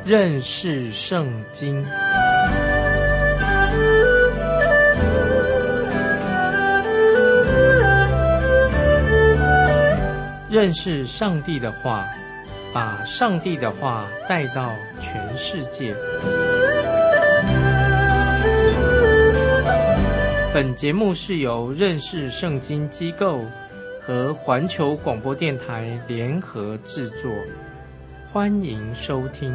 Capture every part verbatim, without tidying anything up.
认识圣经。认识上帝的话，把上帝的话带到全世界。本节目是由认识圣经机构和环球广播电台联合制作，欢迎收听。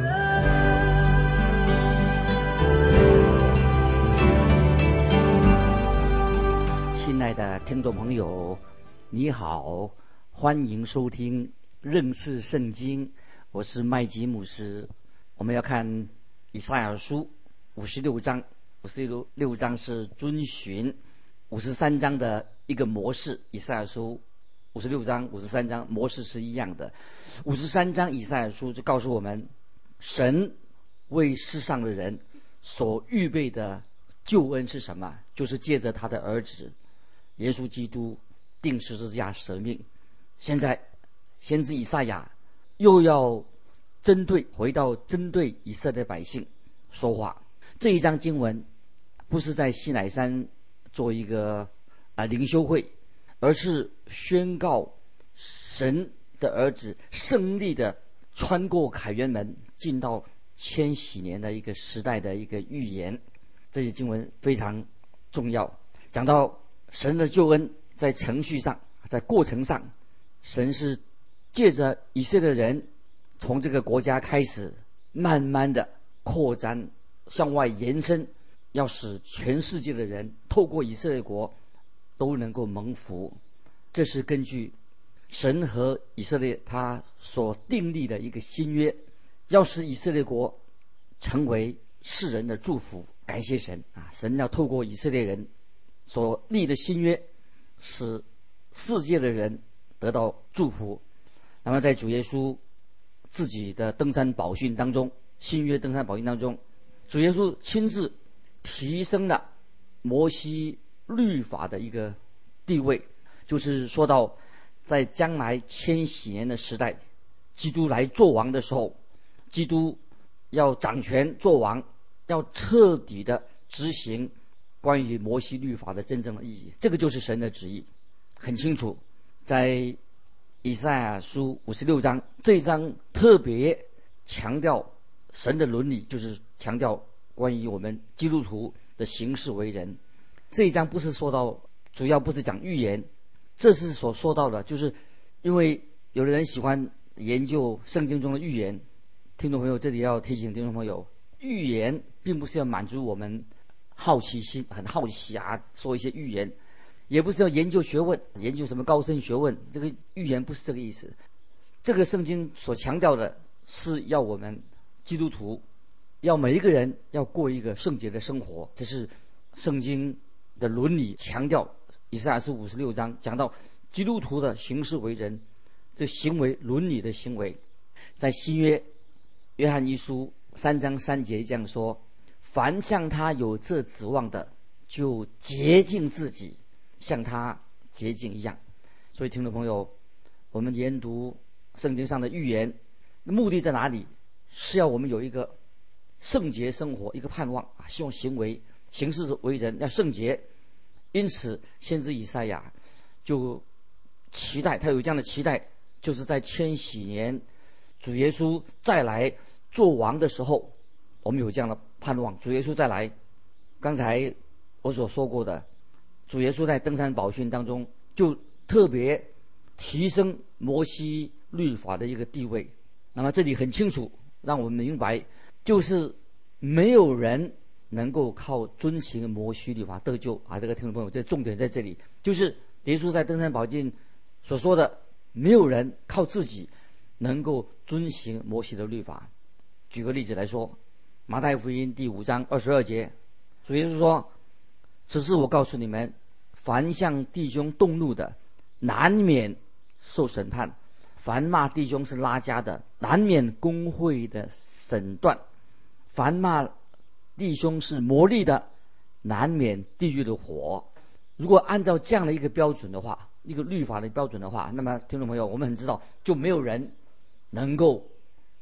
亲爱的听众朋友，你好，欢迎收听认识圣经，我是麦基牧师。我们要看以赛亚书五十六章，五十六章是遵循五十三章的一个模式。以赛亚书五十六章、五十三章模式是一样的。五十三章以赛亚书就告诉我们，神为世上的人所预备的救恩是什么？就是借着他的儿子耶稣基督定十字架舍命。现在先知以赛亚又要针对回到针对以色列百姓说话。这一章经文不是在西乃山做一个啊灵修会，而是宣告神的儿子胜利的穿过凯原门，进到千禧年的一个时代的一个预言。这些经文非常重要，讲到神的救恩在程序上，在过程上，神是借着以色列人从这个国家开始，慢慢的扩展向外延伸，要使全世界的人透过以色列国都能够蒙福。这是根据神和以色列他所订立的一个新约，要使以色列国成为世人的祝福。感谢神啊！神要透过以色列人所立的新约，使世界的人得到祝福。那么在主耶稣自己的登山宝训当中，新约登山宝训当中，主耶稣亲自提升了摩西律法的一个地位，就是说到在将来千禧年的时代，基督来做王的时候，基督要掌权做王，要彻底的执行关于摩西律法的真正的意义。这个就是神的旨意，很清楚。在以赛亚书五十六章这一章特别强调神的伦理，就是强调关于我们基督徒的行事为人。这一章不是说到，主要不是讲预言，这是所说到的，就是因为有的人喜欢研究圣经中的预言。听众朋友，这里要提醒听众朋友，预言并不是要满足我们好奇心，很好奇啊，说一些预言，也不是要研究学问，研究什么高深学问，这个预言不是这个意思。这个圣经所强调的是要我们基督徒，要每一个人要过一个圣洁的生活，这是圣经的伦理强调。以赛亚书五十六章讲到基督徒的行事为人，这行为伦理的行为。在新约约翰一书三章三节这样说，凡向他有这指望的，就洁净自己，像他洁净一样。所以听众朋友，我们研读圣经上的预言，目的在哪里？是要我们有一个圣洁生活，一个盼望啊，希望行为行事为人要圣洁。因此先知以赛亚就期待，他有这样的期待，就是在千禧年主耶稣再来做王的时候，我们有这样的盼望，主耶稣再来。刚才我所说过的，主耶稣在登山宝训当中就特别提升摩西律法的一个地位。那么这里很清楚让我们明白，就是没有人能够靠遵行摩西律法得救啊！这个听众朋友，这重点在这里，就是耶稣在登山宝训所说的，没有人靠自己能够遵行摩西的律法。举个例子来说，马太福音第五章二十二节，主耶稣说：“只是我告诉你们，凡向弟兄动怒的，难免受审判；凡骂弟兄是拉加的，难免公会的审断；凡骂弟兄是魔力的，难免地狱的火。”如果按照这样的一个标准的话，一个律法的标准的话，那么听众朋友，我们很知道，就没有人能够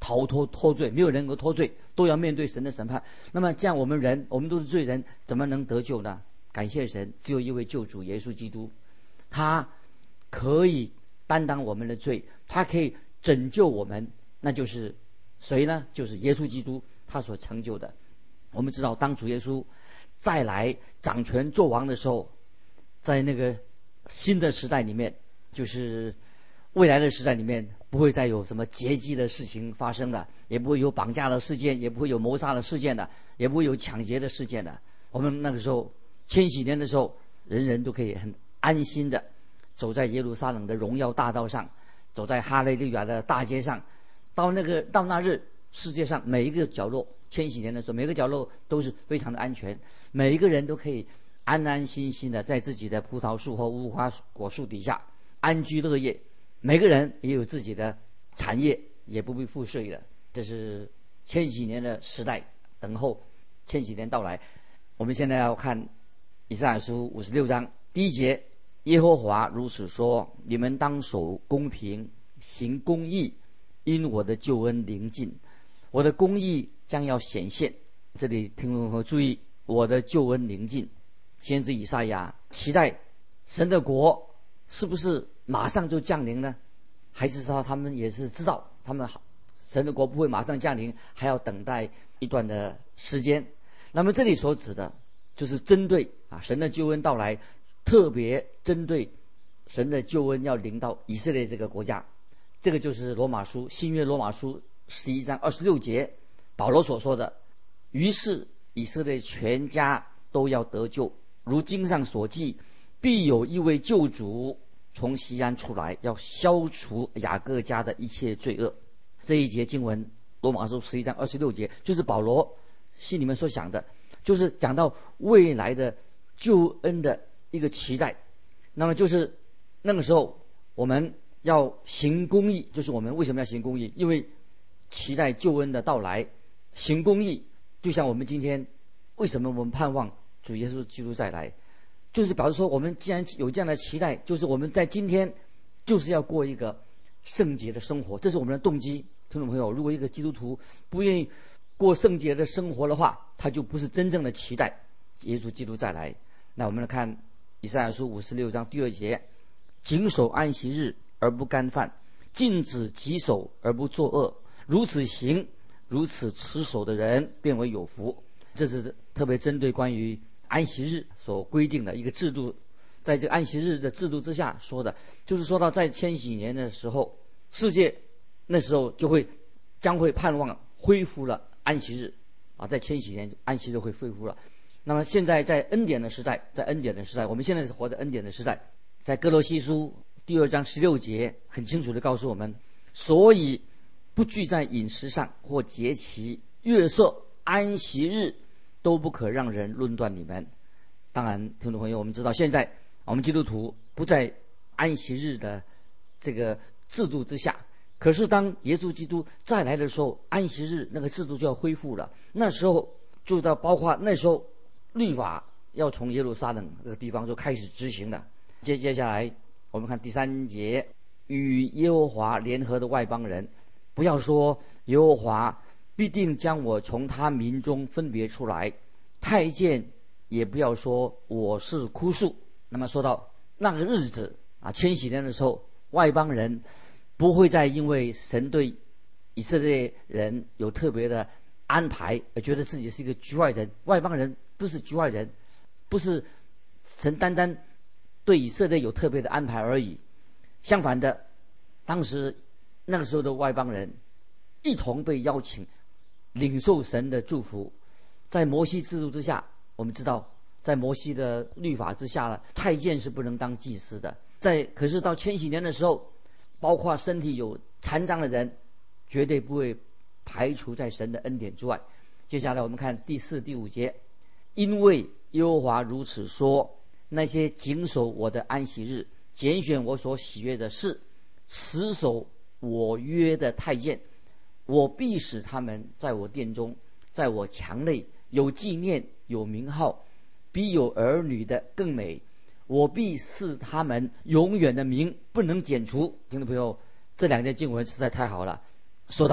逃脱脱罪，没有人能够脱罪，都要面对神的审判。那么这样我们人，我们都是罪人，怎么能得救呢？感谢神，只有一位救主耶稣基督，他可以担当我们的罪，他可以拯救我们。那就是谁呢？就是耶稣基督他所成就的。我们知道当主耶稣再来掌权作王的时候，在那个新的时代里面，就是未来的时代里面，不会再有什么劫机的事情发生的，也不会有绑架的事件，也不会有谋杀的事件的，也不会有抢劫的事件的。我们那个时候千禧年的时候，人人都可以很安心的走在耶路撒冷的荣耀大道上，走在哈利路亚的大街上。到那个到那日，世界上每一个角落，千禧年的时候，每个角落都是非常的安全，每一个人都可以安安心心的在自己的葡萄树或无花果树底下安居乐业。每个人也有自己的产业，也不必赋税的。这是千禧年的时代，等候千禧年到来。我们现在要看以赛亚书五十六章第一节，耶和华如此说：你们当守公平，行公义，因我的救恩临近，我的公义将要显现。这里听众朋友注意，我的救恩临近。先知以赛亚期待神的国是不是马上就降临呢？还是说他们也是知道他们神的国不会马上降临，还要等待一段的时间？那么这里所指的就是针对啊神的救恩到来，特别针对神的救恩要临到以色列这个国家。这个就是罗马书新约罗马书十一章二十六节保罗所说的，于是以色列全家都要得救，如经上所记，必有一位救主从西安出来，要消除雅各家的一切罪恶。这一节经文罗马书十一章二十六节，就是保罗心里面所想的，就是讲到未来的救恩的一个期待。那么就是那个时候我们要行公义，就是我们为什么要行公义？因为期待救恩的到来。行公义就像我们今天为什么我们盼望主耶稣基督再来，就是表示说我们既然有这样的期待，就是我们在今天就是要过一个圣洁的生活，这是我们的动机。听众朋友，如果一个基督徒不愿意过圣洁的生活的话，他就不是真正的期待耶稣基督再来。那我们来看以赛亚书五十六章第二节，谨守安息日而不干犯，禁止己手而不作恶，如此行，如此持守的人便为有福。这是特别针对关于安息日所规定的一个制度，在这个安息日的制度之下说的，就是说到在千禧年的时候，世界那时候就会将会盼望恢复了安息日啊，在千禧年安息日会恢复了。那么现在在恩典的时代，在恩典的时代，我们现在是活在恩典的时代，在哥罗西书第二章十六节很清楚地告诉我们，所以不拘在饮食上或节期、月色、安息日，都不可让人论断你们。当然听众朋友，我们知道现在我们基督徒不在安息日的这个制度之下，可是当耶稣基督再来的时候，安息日那个制度就要恢复了。那时候就到包括那时候律法要从耶路撒冷这个地方就开始执行了。接接下来我们看第三节，与耶和华联合的外邦人，不要说耶和华必定将我从他民中分别出来，太监也不要说我是枯树。那么说到那个日子啊，千禧年的时候，外邦人不会再因为神对以色列人有特别的安排而觉得自己是一个局外人。外邦人不是局外人，不是神单单对以色列有特别的安排而已。相反的，当时那个时候的外邦人一同被邀请领受神的祝福。在摩西制度之下，我们知道在摩西的律法之下呢，太监是不能当祭司的。在可是到千禧年的时候，包括身体有残障的人绝对不会排除在神的恩典之外。接下来我们看第四第五节，因为耶和华如此说，那些谨守我的安息日，拣选我所喜悦的事，持守我约的太监，我必使他们在我殿中，在我墙内有纪念，有名号，比有儿女的更美。我必赐他们永远的名，不能剪除。听众朋友，这两节经文实在太好了。说到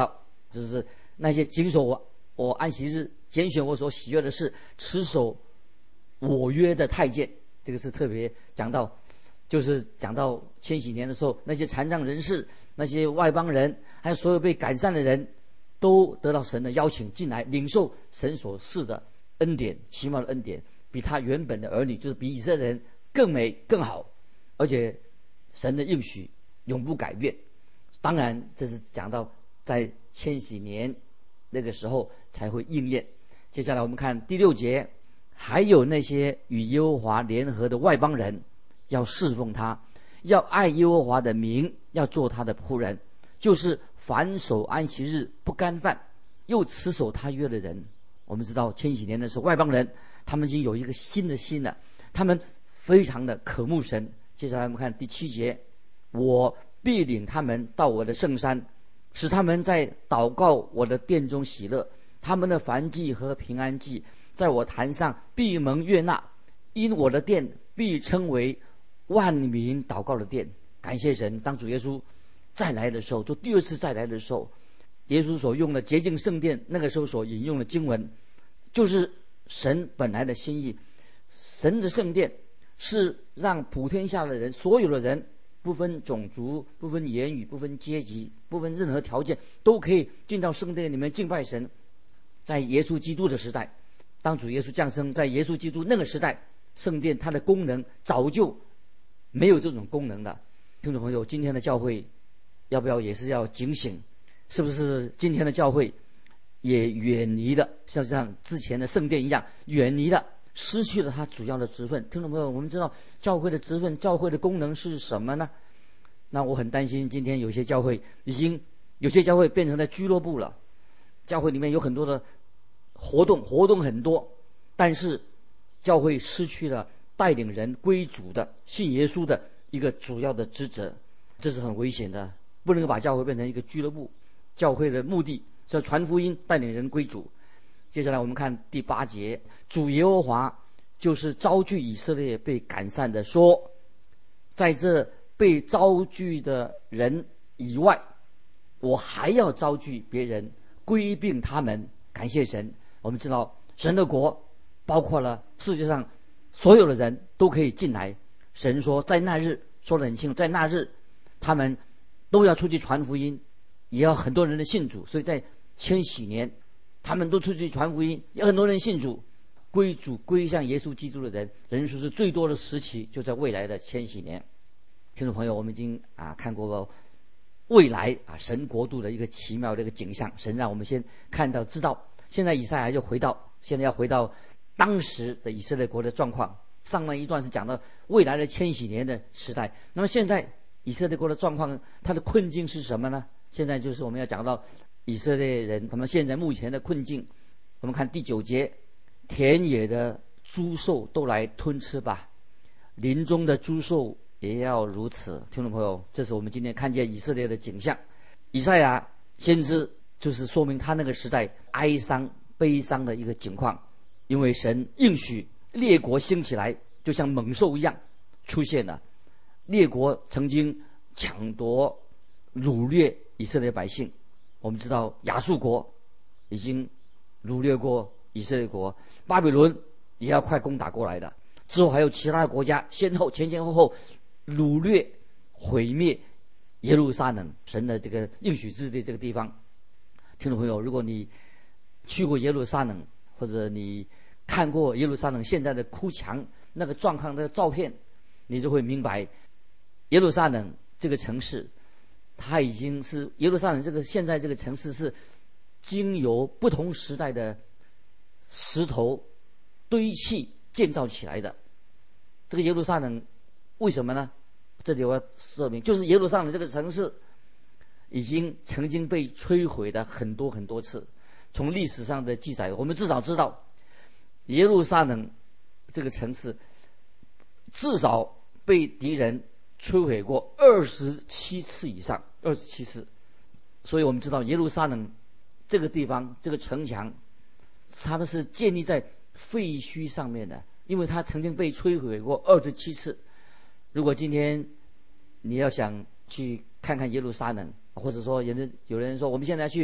就是那些谨守我我安息日拣选我所喜悦的事，持守我约的太监。这个是特别讲到，就是讲到千禧年的时候，那些残障人士、那些外邦人，还有所有被赶散的人，都得到神的邀请进来，领受神所赐的恩典，奇妙的恩典，比他原本的儿女，就是比以色列人更美更好，而且神的应许永不改变。当然，这是讲到在千禧年那个时候才会应验。接下来我们看第六节，还有那些与耶和华联合的外邦人，要侍奉他，要爱耶和华的名，要做他的仆人，就是凡守安息日不干犯，又持守他约的人。我们知道千禧年的时候，外邦人他们已经有一个新的心了，他们非常的渴慕神。接下来我们看第七节，我必领他们到我的圣山，使他们在祷告我的殿中喜乐，他们的燔祭和平安祭在我坛上必蒙悦纳，因我的殿必称为万民祷告的殿。感谢神，当主耶稣再来的时候，就第二次再来的时候，耶稣所用的洁净圣殿，那个时候所引用的经文，就是神本来的心意。神的圣殿是让普天下的人，所有的人，不分种族，不分言语，不分阶级，不分任何条件，都可以进到圣殿里面敬拜神。在耶稣基督的时代，当主耶稣降生，在耶稣基督那个时代，圣殿它的功能早就没有这种功能了。听众朋友，今天的教会要不要也是要警醒？是不是今天的教会也远离了，像像之前的圣殿一样，远离了，失去了它主要的职分？听众朋友，我们知道教会的职分，教会的功能是什么呢？那我很担心，今天有些教会已经有些教会变成了俱乐部了，教会里面有很多的活动，活动很多，但是教会失去了带领人归主的、信耶稣的一个主要的职责，这是很危险的。不能够把教会变成一个俱乐部，教会的目的是要传福音，带领人归主。接下来我们看第八节，主耶和华就是招聚以色列被赶散的，说，在这被招聚的人以外，我还要招聚别人，归并他们。感谢神，我们知道神的国包括了世界上所有的人都可以进来。神说在那日，说得很清楚，在那日他们都要出去传福音，也要很多人的信主。所以在千禧年他们都出去传福音，有很多人信主，归主归向耶稣基督的人人数是最多的时期，就在未来的千禧年。听众朋友，我们已经啊看过未来啊神国度的一个奇妙的一个景象，神让我们先看到知道。现在以赛亚又回到现在要回到当时的以色列国的状况。上面一段是讲到未来的千禧年的时代，那么现在以色列国的状况，它的困境是什么呢？现在就是我们要讲到以色列人他们现在目前的困境。我们看第九节，田野的诸兽都来吞吃吧，林中的诸兽也要如此。听众朋友，这是我们今天看见以色列的景象。以赛亚先知就是说明他那个时代哀伤悲伤的一个情况，因为神应许列国兴起来，就像猛兽一样出现了。列国曾经抢夺掳掠以色列百姓，我们知道亚述国已经掳掠过以色列国，巴比伦也要快攻打过来的，之后还有其他的国家先后前前后后掳掠毁灭耶路撒冷，神的这个应许之地这个地方。听众朋友，如果你去过耶路撒冷，或者你看过耶路撒冷现在的哭墙那个状况的照片，你就会明白耶路撒冷这个城市，它已经是耶路撒冷这个现在这个城市是经由不同时代的石头堆砌建造起来的。这个耶路撒冷为什么呢？这里我要说明，就是耶路撒冷这个城市已经曾经被摧毁的很多很多次。从历史上的记载，我们至少知道耶路撒冷这个城市至少被敌人摧毁过二十七次以上，二十七次。所以我们知道耶路撒冷这个地方，这个城墙，他们是建立在废墟上面的，因为它曾经被摧毁过二十七次。如果今天你要想去看看耶路撒冷，或者说有人有人说我们现在去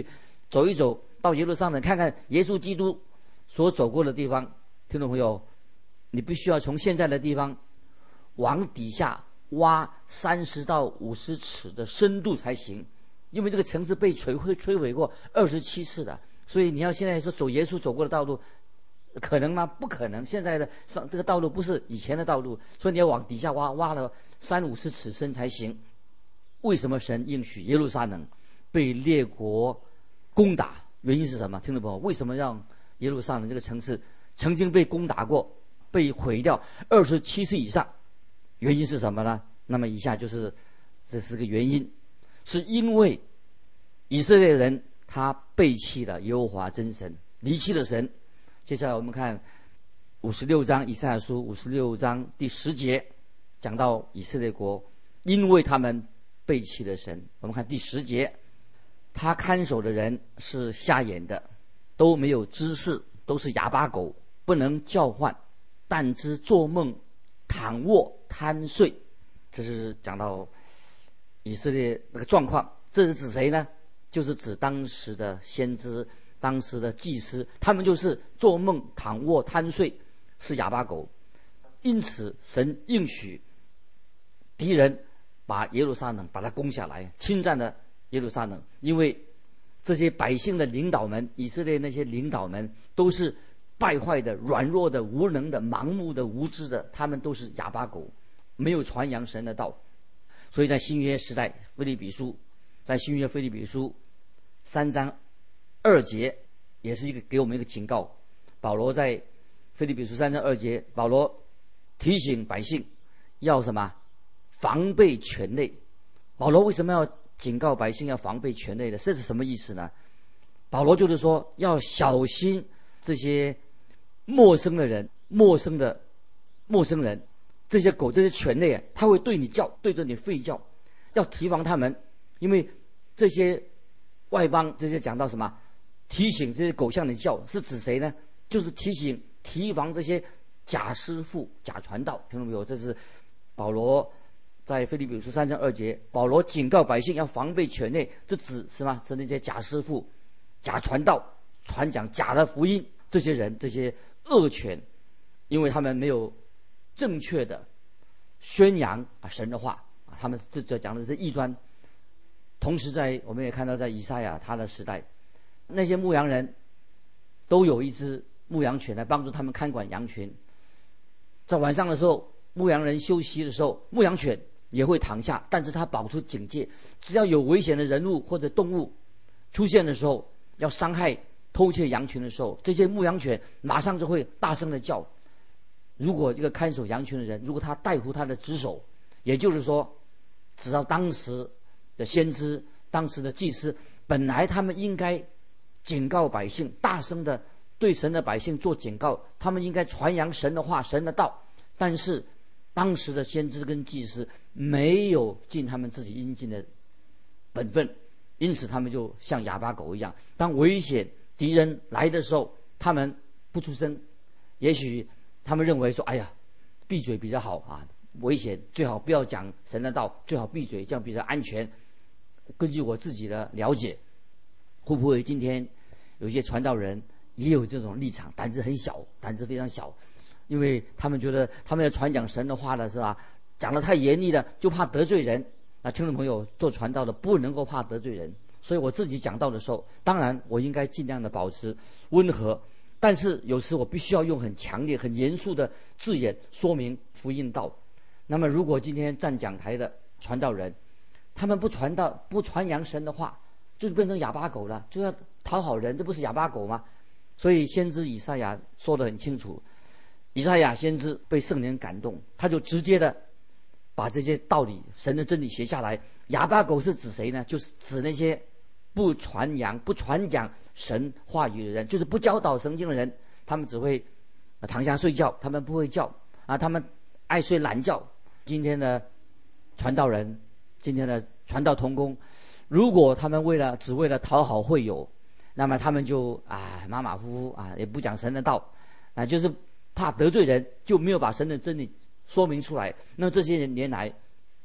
走一走到耶路撒冷，看看耶稣基督所走过的地方。听众朋友，你必须要从现在的地方往底下挖三十到五十尺的深度才行，因为这个城市被摧毁摧毁过二十七次的，所以你要现在说走耶稣走过的道路，可能吗？不可能。现在的上这个道路不是以前的道路，所以你要往底下挖，挖了三五十尺深才行。为什么神应许耶路撒冷被列国攻打？原因是什么？听众朋友，为什么让耶路撒冷这个城市曾经被攻打过，被毁掉二十七次以上？原因是什么呢？那么以下就是这是个原因，是因为以色列人他背弃了耶和华真神，离弃了神。接下来我们看五十六章以赛亚书五十六章第十节，讲到以色列国因为他们背弃了神。我们看第十节，他看守的人是瞎眼的，都没有知识，都是哑巴狗，不能叫唤，但知做梦躺卧贪睡。这是讲到以色列那个状况。这是指谁呢？就是指当时的先知，当时的祭司，他们就是做梦躺卧贪睡，是哑巴狗。因此神应许敌人把耶路撒冷把它攻下来，侵占了耶路撒冷。因为这些百姓的领导们，以色列那些领导们都是败坏的、软弱的、无能的、盲目的、无知的，他们都是哑巴狗，没有传扬神的道。所以在新约时代，腓立比书，在新约腓立比书三章二节，也是一个给我们一个警告。保罗在腓立比书三章二节，保罗提醒百姓要什么？防备权类。保罗为什么要警告百姓要防备权类的？这是什么意思呢？保罗就是说要小心这些陌生的人、陌生的陌生人，这些狗、这些犬类，他会对你叫，对着你吠叫，要提防他们。因为这些外邦，这些讲到什么？提醒这些狗向你叫，是指谁呢？就是提醒、提防这些假师傅、假传道。听懂没有？这是保罗在腓立比书三章二节，保罗警告百姓要防备犬类，这指什么？指那些假师傅、假传道，传讲假的福音，这些人，这些恶犬，因为他们没有正确的宣扬啊神的话啊，他们这这讲的是异端。同时在我们也看到，在以赛亚他的时代，那些牧羊人都有一只牧羊犬来帮助他们看管羊群。在晚上的时候，牧羊人休息的时候，牧羊犬也会躺下，但是他保持警戒，只要有危险的人物或者动物出现的时候，要伤害偷窃羊群的时候，这些牧羊犬马上就会大声的叫。如果这个看守羊群的人，如果他带乎他的职守，也就是说只要当时的先知、当时的祭司，本来他们应该警告百姓，大声的对神的百姓做警告，他们应该传扬神的话、神的道。但是当时的先知跟祭司没有尽他们自己应尽的本分，因此他们就像哑巴狗一样，当危险敌人来的时候，他们不出声。也许他们认为说，哎呀，闭嘴比较好啊，危险最好不要讲神的道，最好闭嘴，这样比较安全。根据我自己的了解，会不会今天有一些传道人也有这种立场，胆子很小，胆子非常小，因为他们觉得他们要传讲神的话了，是吧？讲得太严厉了，就怕得罪人。那听众朋友，做传道的不能够怕得罪人，所以我自己讲道的时候，当然我应该尽量的保持温和，但是有时我必须要用很强烈、很严肃的字眼说明福音道。那么，如果今天站讲台的传道人，他们不传道、不传扬神的话，就是变成哑巴狗了，就要讨好人，这不是哑巴狗吗？所以先知以赛亚说得很清楚，以赛亚先知被圣灵感动，他就直接的把这些道理、神的真理写下来。哑巴狗是指谁呢？就是指那些不传扬、不传讲神话语的人，就是不教导圣经的人。他们只会躺下睡觉，他们不会叫啊，他们爱睡懒觉。今天的传道人，今天的传道同工，如果他们为了只为了讨好会友，那么他们就啊马马虎虎啊，也不讲神的道啊，就是怕得罪人，就没有把神的真理说明出来。那这些年来，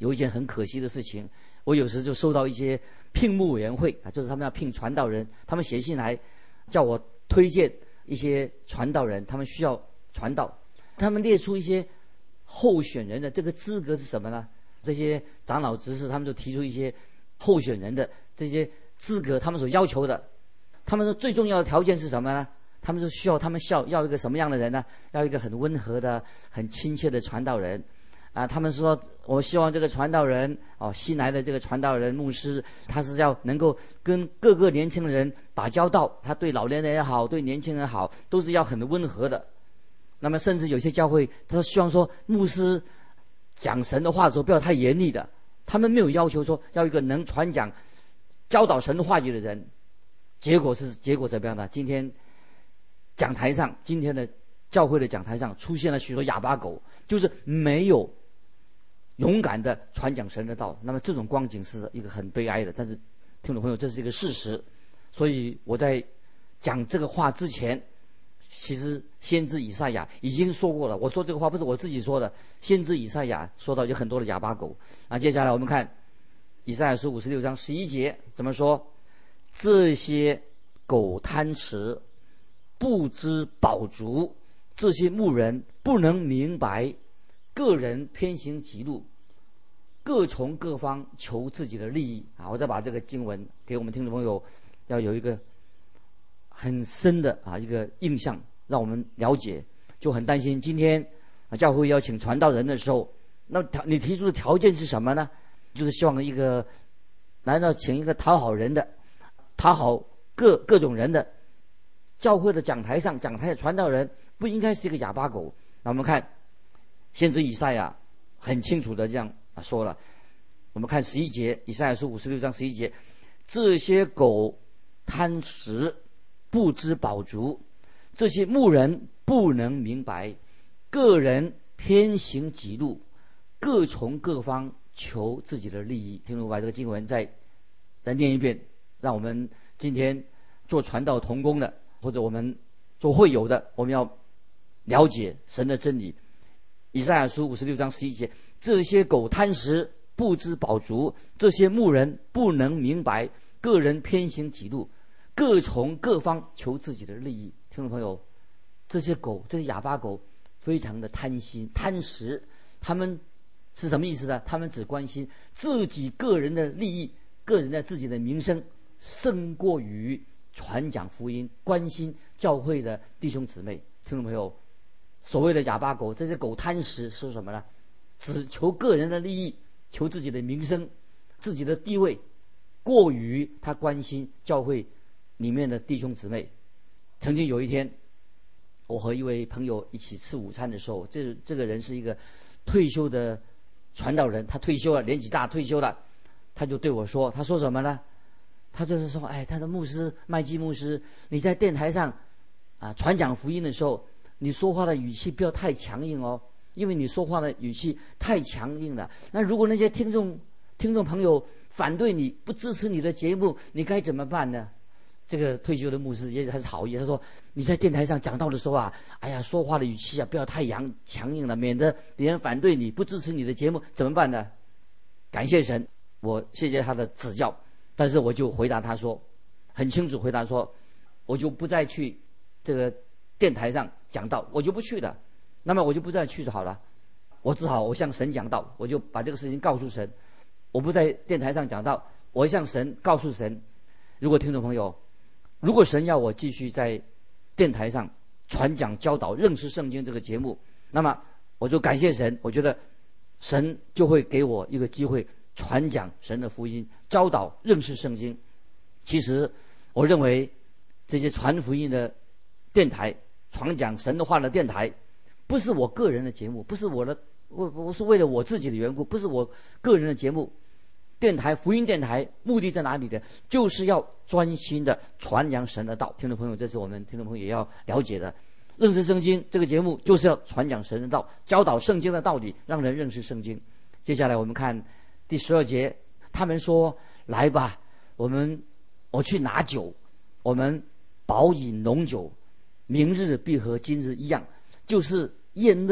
有一件很可惜的事情，我有时就收到一些聘牧委员会啊，就是他们要聘传道人，他们写信来叫我推荐一些传道人，他们需要传道，他们列出一些候选人的这个资格是什么呢？这些长老执事他们就提出一些候选人的这些资格，他们所要求的，他们说最重要的条件是什么呢？他们就需要他们要要一个什么样的人呢？要一个很温和的、很亲切的传道人。啊，他们说，我希望这个传道人哦，新来的这个传道人牧师，他是要能够跟各个年轻人打交道，他对老年人也好，对年轻人好，都是要很温和的。那么，甚至有些教会，他希望说，牧师讲神的话的时候不要太严厉的。他们没有要求说要一个能传讲、教导神的话语的人。结果是结果怎么样呢？今天讲台上，今天的教会的讲台上出现了许多哑巴狗，就是没有勇敢的传讲神的道。那么这种光景是一个很悲哀的，但是听众朋友，这是一个事实。所以我在讲这个话之前，其实先知以赛亚已经说过了。我说这个话不是我自己说的，先知以赛亚说到有很多的哑巴狗。那接下来我们看以赛亚书五十六章十一节怎么说？这些狗贪食，不知饱足，这些牧人不能明白，个人偏行己路，各从各方求自己的利益啊！我再把这个经文给我们听众朋友，要有一个很深的啊一个印象，让我们了解。就很担心今天啊教会邀请传道人的时候，那你提出的条件是什么呢？就是希望一个，难道请一个讨好人的、讨好各各种人的教会的讲台上讲台的传道人，不应该是一个哑巴狗？那我们看先知以赛亚很清楚的这样啊说了，我们看十一节，以赛亚书五十六章十一节，这些狗贪食，不知饱足，这些牧人不能明白，个人偏行己路，各从各方求自己的利益。听众把这个经文再再念一遍，让我们今天做传道同工的，或者我们做会友的，我们要了解神的真理。以赛亚书五十六章十一节，这些狗贪食，不知饱足，这些牧人不能明白，个人偏行己路，各从各方求自己的利益。听众朋友，这些狗，这些哑巴狗非常的贪心贪食，他们是什么意思呢？他们只关心自己个人的利益，个人的自己的名声，胜过于传讲福音，关心教会的弟兄姊妹。听众朋友，所谓的哑巴狗，这些狗贪食是什么呢？只求个人的利益，求自己的名声，自己的地位，过于他关心教会里面的弟兄姊妹。曾经有一天，我和一位朋友一起吃午餐的时候，这这个人是一个退休的传道人，他退休了，年纪大退休了，他就对我说，他说什么呢？他就是说，哎，他的牧师麦基牧师，你在电台上啊传讲福音的时候，你说话的语气不要太强硬哦，因为你说话的语气太强硬了。那如果那些听众听众朋友反对你，不支持你的节目，你该怎么办呢？这个退休的牧师也还是好意，他说你在电台上讲道的时候啊，哎呀，说话的语气啊不要太强强硬了，免得别人反对你，不支持你的节目，怎么办呢？感谢神，我谢谢他的指教，但是我就回答他说，很清楚回答说，我就不再去这个电台上讲道，我就不去了。那么我就不再去就好了，我只好我向神讲道，我就把这个事情告诉神，我不在电台上讲道，我向神告诉神。如果听众朋友，如果神要我继续在电台上传讲教导认识圣经这个节目，那么我就感谢神，我觉得神就会给我一个机会传讲神的福音，教导认识圣经。其实我认为这些传福音的电台，传讲神的话的电台，不是我个人的节目，不是我的，我我是为了我自己的缘故，不是我个人的节目。电台福音电台目的在哪里呢？就是要专心的传扬神的道。听众朋友，这是我们听众朋友也要了解的。认识圣经这个节目就是要传讲神的道，教导圣经的道理，让人认识圣经。接下来我们看第十二节，他们说，来吧，我们我去拿酒，我们饱饮浓酒，明日必和今日一样，就是宴乐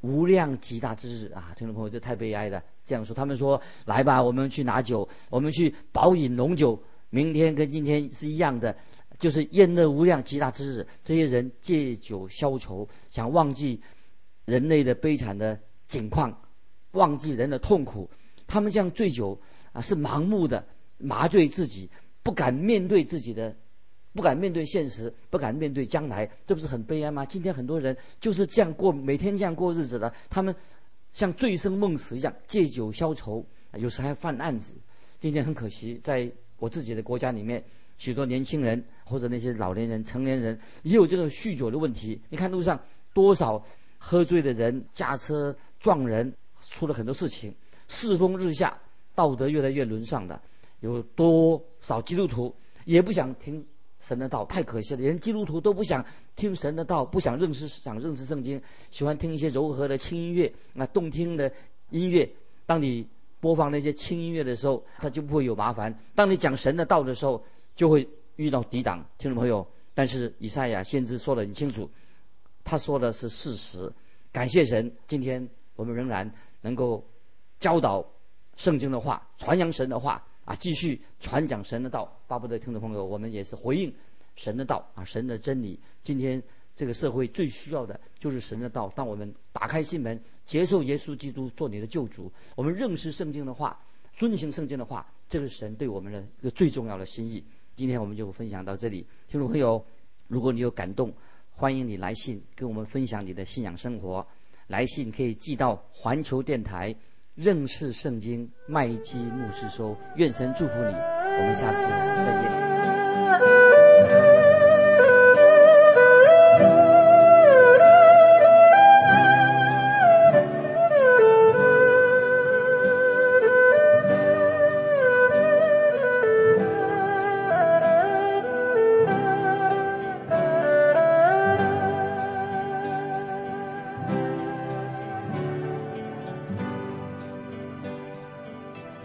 无量极大之日啊！听众朋友，这太悲哀了。这样说，他们说：“来吧，我们去拿酒，我们去饱饮浓酒，明天跟今天是一样的，就是宴乐无量极大之日。”这些人借酒消愁，想忘记人类的悲惨的境况，忘记人的痛苦。他们这样醉酒啊，是盲目的麻醉自己，不敢面对自己的。不敢面对现实，不敢面对将来，这不是很悲哀吗？今天很多人就是这样过，每天这样过日子的，他们像醉生梦死一样，借酒消愁，有时还犯案子。今天很可惜，在我自己的国家里面，许多年轻人或者那些老年人、成年人也有这个酗酒的问题。你看路上多少喝醉的人驾车撞人，出了很多事情，世风日下，道德越来越沦丧的。有多少基督徒也不想听神的道，太可惜了，连基督徒都不想听神的道，不想认识想认识圣经，喜欢听一些柔和的轻音乐，那动听的音乐。当你播放那些轻音乐的时候，它就不会有麻烦；当你讲神的道的时候，就会遇到抵挡。听众朋友，但是以赛亚先知说得很清楚，他说的是事实。感谢神，今天我们仍然能够教导圣经的话，传扬神的话啊，继续传讲神的道。巴不得听众朋友，我们也是回应神的道啊，神的真理。今天这个社会最需要的就是神的道。当我们打开心门，接受耶稣基督做你的救主，我们认识圣经的话，遵行圣经的话，这是神对我们的一个最重要的心意。今天我们就分享到这里。听众朋友，如果你有感动，欢迎你来信跟我们分享你的信仰生活。来信可以寄到环球电台认识圣经麦基牧师收。愿神祝福你，我们下次再见。